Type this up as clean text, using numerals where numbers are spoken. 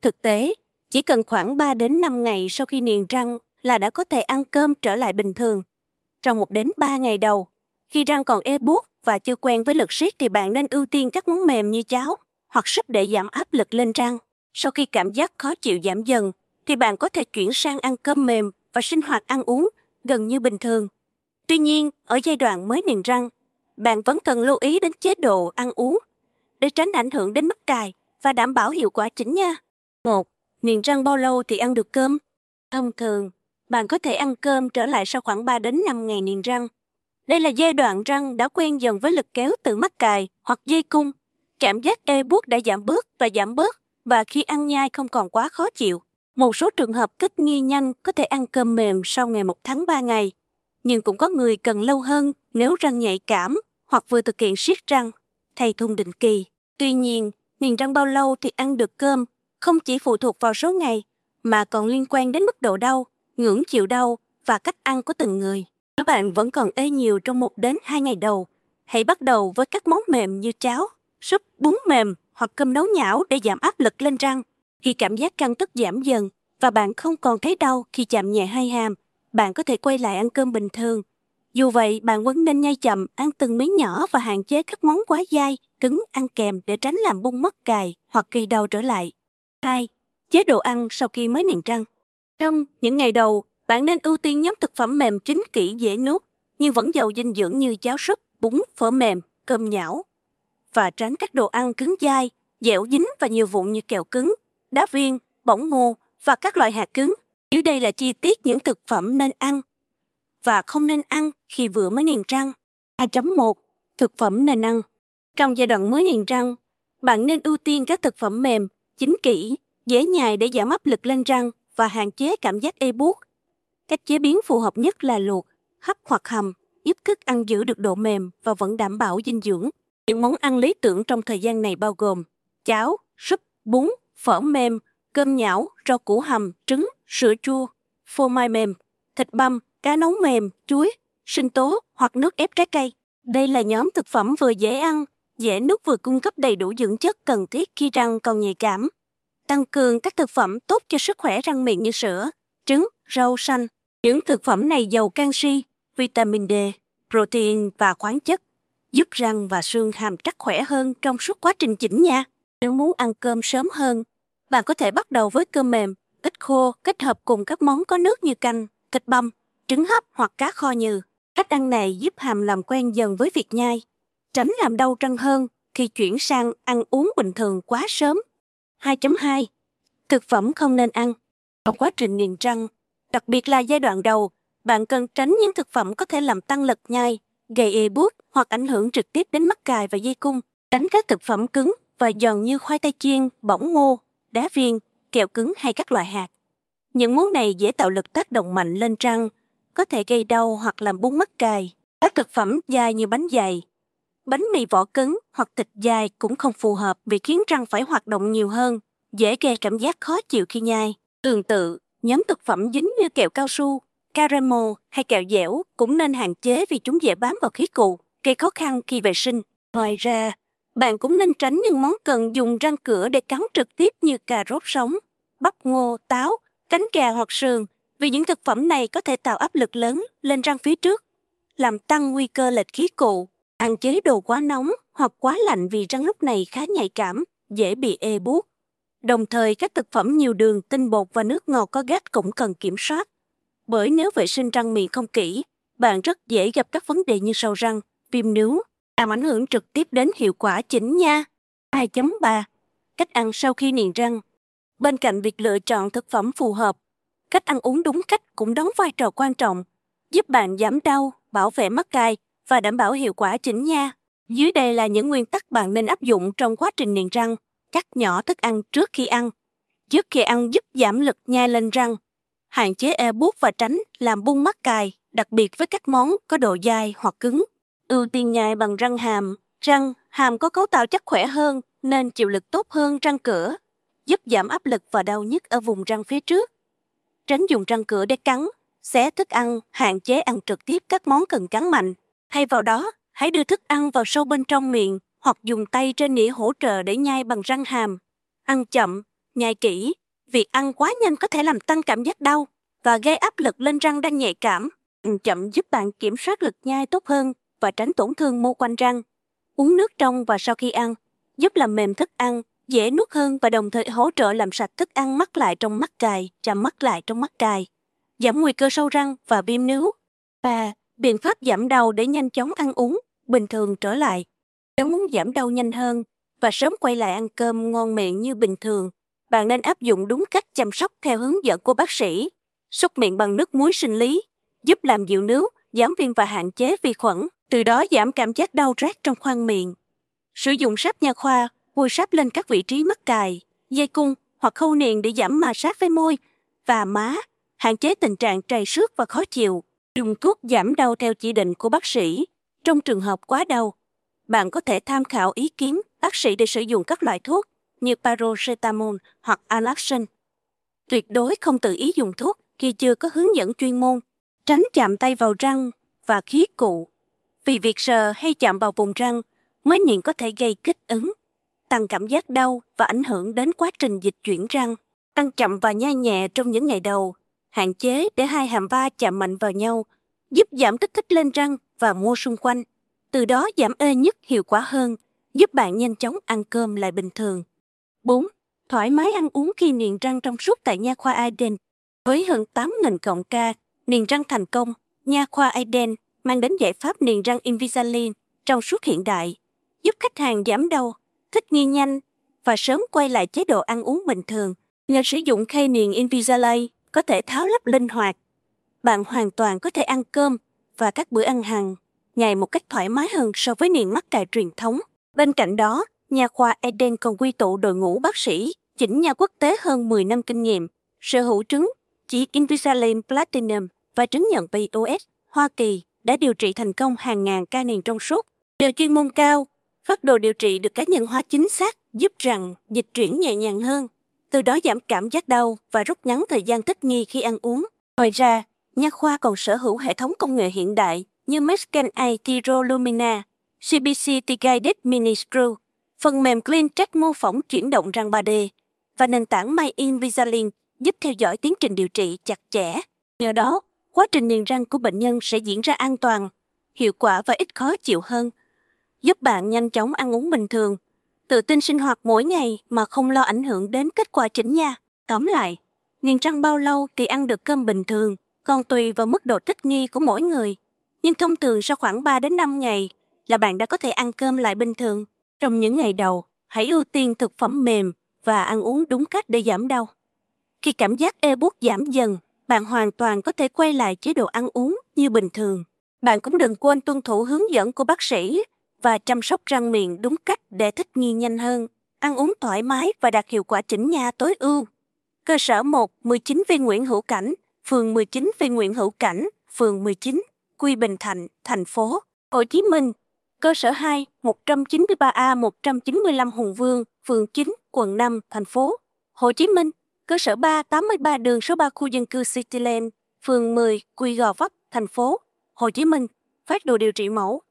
Thực tế, chỉ cần khoảng 3 đến 5 ngày sau khi niềng răng là đã có thể ăn cơm trở lại bình thường. Trong 1 đến 3 ngày đầu, khi răng còn ê buốt và chưa quen với lực siết thì bạn nên ưu tiên các món mềm như cháo hoặc súp để giảm áp lực lên răng. Sau khi cảm giác khó chịu giảm dần, thì bạn có thể chuyển sang ăn cơm mềm và sinh hoạt ăn uống gần như bình thường. Tuy nhiên, ở giai đoạn mới niềng răng, bạn vẫn cần lưu ý đến chế độ ăn uống để tránh ảnh hưởng đến mắc cài và đảm bảo hiệu quả chỉnh nha. 1. Niềng răng bao lâu thì ăn được cơm? Thông thường, bạn có thể ăn cơm trở lại sau khoảng 3 đến 5 ngày niềng răng. Đây là giai đoạn răng đã quen dần với lực kéo từ mắc cài hoặc dây cung. Cảm giác ê buốt đã giảm bớt và khi ăn nhai không còn quá khó chịu. Một số trường hợp thích nghi nhanh có thể ăn cơm mềm sau ngày 1 tháng 3 ngày. Nhưng cũng có người cần lâu hơn nếu răng nhạy cảm hoặc vừa thực hiện siết răng, thay thun định kỳ. Tuy nhiên, niềng răng bao lâu thì ăn được cơm không chỉ phụ thuộc vào số ngày, mà còn liên quan đến mức độ đau, ngưỡng chịu đau và cách ăn của từng người. Nếu bạn vẫn còn ê nhiều trong 1 đến 2 ngày đầu, hãy bắt đầu với các món mềm như cháo, súp, bún mềm hoặc cơm nấu nhão để giảm áp lực lên răng. Khi cảm giác căng tức giảm dần và bạn không còn thấy đau khi chạm nhẹ hai hàm, bạn có thể quay lại ăn cơm bình thường. Dù vậy, bạn vẫn nên nhai chậm, ăn từng miếng nhỏ và hạn chế các món quá dai, cứng ăn kèm để tránh làm bung mắc cài hoặc gây đau trở lại. 2. Chế độ ăn sau khi mới niềng răng. Trong những ngày đầu, bạn nên ưu tiên nhóm thực phẩm mềm chín kỹ dễ nuốt, nhưng vẫn giàu dinh dưỡng như cháo súp, bún, phở mềm, cơm nhão. Và tránh các đồ ăn cứng dai, dẻo dính và nhiều vụn như kẹo cứng, đá viên, bỏng ngô và các loại hạt cứng. Dưới đây là chi tiết những thực phẩm nên ăn và không nên ăn khi vừa mới niềng răng. 2.1. Thực phẩm nên ăn. Trong giai đoạn mới niềng răng, bạn nên ưu tiên các thực phẩm mềm, chín kỹ, dễ nhai để giảm áp lực lên răng và hạn chế cảm giác ê buốt. Cách chế biến phù hợp nhất là luộc, hấp hoặc hầm, giúp thức ăn giữ được độ mềm và vẫn đảm bảo dinh dưỡng. Những món ăn lý tưởng trong thời gian này bao gồm cháo, súp, bún, phở mềm, cơm nhão, rau củ hầm, trứng, sữa chua, phô mai mềm, thịt băm, cá nấu mềm, chuối, sinh tố hoặc nước ép trái cây. Đây là nhóm thực phẩm vừa dễ ăn, dễ nuốt vừa cung cấp đầy đủ dưỡng chất cần thiết khi răng còn nhạy cảm. Tăng cường các thực phẩm tốt cho sức khỏe răng miệng như sữa, trứng, rau xanh. Những thực phẩm này giàu canxi, vitamin D, protein và khoáng chất, giúp răng và xương hàm chắc khỏe hơn trong suốt quá trình chỉnh nha. Nếu muốn ăn cơm sớm hơn, bạn có thể bắt đầu với cơm mềm, ít khô kết hợp cùng các món có nước như canh, thịt băm, trứng hấp hoặc cá kho nhừ. Cách ăn này giúp hàm làm quen dần với việc nhai, tránh làm đau răng hơn khi chuyển sang ăn uống bình thường quá sớm. 2.2. Thực phẩm không nên ăn. Trong quá trình niềng răng, đặc biệt là giai đoạn đầu, bạn cần tránh những thực phẩm có thể làm tăng lực nhai, gây ê buốt hoặc ảnh hưởng trực tiếp đến mắc cài và dây cung. Tránh các thực phẩm cứng và giòn như khoai tây chiên, bỏng ngô, đá viên, kẹo cứng hay các loại hạt. Những món này dễ tạo lực tác động mạnh lên răng, có thể gây đau hoặc làm bung mắc cài. Các thực phẩm dai như bánh dày, bánh mì vỏ cứng hoặc thịt dai cũng không phù hợp vì khiến răng phải hoạt động nhiều hơn, dễ gây cảm giác khó chịu khi nhai. Tương tự, nhóm thực phẩm dính như kẹo cao su, caramel hay kẹo dẻo cũng nên hạn chế vì chúng dễ bám vào khí cụ, gây khó khăn khi vệ sinh. Ngoài ra, bạn cũng nên tránh những món cần dùng răng cửa để cắn trực tiếp như cà rốt sống, bắp ngô, táo, cánh gà hoặc sườn, vì những thực phẩm này có thể tạo áp lực lớn lên răng phía trước, làm tăng nguy cơ lệch khí cụ. Hạn chế đồ quá nóng hoặc quá lạnh vì răng lúc này khá nhạy cảm, dễ bị ê buốt. Đồng thời, các thực phẩm nhiều đường, tinh bột và nước ngọt có gas cũng cần kiểm soát. Bởi nếu vệ sinh răng miệng không kỹ, bạn rất dễ gặp các vấn đề như sâu răng, viêm níu, làm ảnh hưởng trực tiếp đến hiệu quả chỉnh nha. 2.3. Cách ăn sau khi niềng răng. Bên cạnh việc lựa chọn thực phẩm phù hợp, cách ăn uống đúng cách cũng đóng vai trò quan trọng, giúp bạn giảm đau, bảo vệ mắc cài và đảm bảo hiệu quả chỉnh nha. Dưới đây là những nguyên tắc bạn nên áp dụng trong quá trình niềng răng. Cắt nhỏ thức ăn trước khi ăn. Trước khi ăn giúp giảm lực nhai lên răng. Hạn chế ê buốt và tránh làm bung mắc cài, đặc biệt với các món có độ dai hoặc cứng. Ưu tiên nhai bằng răng hàm. Răng hàm có cấu tạo chắc khỏe hơn nên chịu lực tốt hơn răng cửa, giúp giảm áp lực và đau nhức ở vùng răng phía trước. Tránh dùng răng cửa để cắn, xé thức ăn, hạn chế ăn trực tiếp các món cần cắn mạnh. Thay vào đó, hãy đưa thức ăn vào sâu bên trong miệng hoặc dùng tay trên nĩa hỗ trợ để nhai bằng răng hàm. Ăn chậm, Nhai kỹ, việc ăn quá nhanh có thể làm tăng cảm giác đau và gây áp lực lên răng đang nhạy cảm. Chậm giúp bạn kiểm soát lực nhai tốt hơn và tránh tổn thương mô quanh răng. Uống nước trong và sau khi ăn, giúp làm mềm thức ăn, dễ nuốt hơn và đồng thời hỗ trợ làm sạch thức ăn mắc lại trong mắc cài, chạm mắc lại trong mắc cài. Giảm nguy cơ sâu răng và viêm níu. 3. Biện pháp giảm đau để nhanh chóng ăn uống, bình thường trở lại. Nếu muốn giảm đau nhanh hơn và sớm quay lại ăn cơm ngon miệng như bình thường, bạn nên áp dụng đúng cách chăm sóc theo hướng dẫn của bác sĩ. Súc miệng bằng nước muối sinh lý, giúp làm dịu níu, giảm viêm và hạn chế vi khuẩn, từ đó giảm cảm giác đau rát trong khoang miệng. Sử dụng sáp nha khoa, bôi sáp lên các vị trí mắc cài, dây cung hoặc khâu niền để giảm ma sát với môi và má, hạn chế tình trạng trầy xước và khó chịu. Dùng thuốc giảm đau theo chỉ định của bác sĩ. Trong trường hợp quá đau, bạn có thể tham khảo ý kiến bác sĩ để sử dụng các loại thuốc như paracetamol hoặc Alaxin. Tuyệt đối không tự ý dùng thuốc khi chưa có hướng dẫn chuyên môn. Tránh chạm tay vào răng và khí cụ. Vì việc sờ hay chạm vào vùng răng, mới miệng có thể gây kích ứng, tăng cảm giác đau và ảnh hưởng đến quá trình dịch chuyển răng. Ăn chậm và nhai nhẹ trong những ngày đầu, hạn chế để hai hàm va chạm mạnh vào nhau, giúp giảm kích thích lên răng và mô xung quanh. Từ đó giảm ê nhức hiệu quả hơn, giúp bạn nhanh chóng ăn cơm lại bình thường. 4. Thoải mái ăn uống khi niềng răng trong suốt tại Nha khoa Aiden. Với hơn 8.000 cộng ca, niềng răng thành công, Nha khoa Aiden mang đến giải pháp niềng răng Invisalign trong suốt hiện đại, giúp khách hàng giảm đau, thích nghi nhanh và sớm quay lại chế độ ăn uống bình thường. Nhờ sử dụng khay niềng Invisalign có thể tháo lắp linh hoạt, bạn hoàn toàn có thể ăn cơm và các bữa ăn hàng ngày một cách thoải mái hơn so với niềng mắc cài truyền thống. Bên cạnh đó, Nha khoa Eden còn quy tụ đội ngũ bác sĩ chỉnh nha quốc tế hơn 10 năm kinh nghiệm, sở hữu chứng chỉ Invisalign Platinum và chứng nhận POS Hoa Kỳ đã điều trị thành công hàng ngàn ca niềng trong suốt. Nhờ chuyên môn cao, phác đồ điều trị được cá nhân hóa chính xác, giúp rằng dịch chuyển nhẹ nhàng hơn, từ đó giảm cảm giác đau và rút ngắn thời gian thích nghi khi ăn uống. Ngoài ra, Nha khoa còn sở hữu hệ thống công nghệ hiện đại như Medscan iTero Lumina, CBC T-Guided Mini Screw, phần mềm CleanTrack mô phỏng chuyển động răng 3D và nền tảng My Invisalign giúp theo dõi tiến trình điều trị chặt chẽ. Nhờ đó, quá trình niềng răng của bệnh nhân sẽ diễn ra an toàn, hiệu quả và ít khó chịu hơn, giúp bạn nhanh chóng ăn uống bình thường, tự tin sinh hoạt mỗi ngày mà không lo ảnh hưởng đến kết quả chỉnh nha. Tóm lại, niềng răng bao lâu thì ăn được cơm bình thường, còn tùy vào mức độ thích nghi của mỗi người. Nhưng thông thường sau khoảng 3 đến 5 ngày là bạn đã có thể ăn cơm lại bình thường. Trong những ngày đầu, hãy ưu tiên thực phẩm mềm và ăn uống đúng cách để giảm đau. Khi cảm giác ê buốt giảm dần, bạn hoàn toàn có thể quay lại chế độ ăn uống như bình thường. Bạn cũng đừng quên tuân thủ hướng dẫn của bác sĩ và chăm sóc răng miệng đúng cách để thích nghi nhanh hơn, ăn uống thoải mái và đạt hiệu quả chỉnh nha tối ưu. Cơ sở 1, 19V Nguyễn Hữu Cảnh, phường 19V Nguyễn Hữu Cảnh, phường 19, Quy Bình Thạnh, thành phố Hồ Chí Minh. Cơ sở 2, 193A 195 Hùng Vương, phường 9, quận 5, thành phố Hồ Chí Minh. Cơ sở 3, 83 đường số 3 khu dân cư Cityland, phường 10, Quy Gò Vấp, thành phố Hồ Chí Minh. Phác đồ điều trị mẫu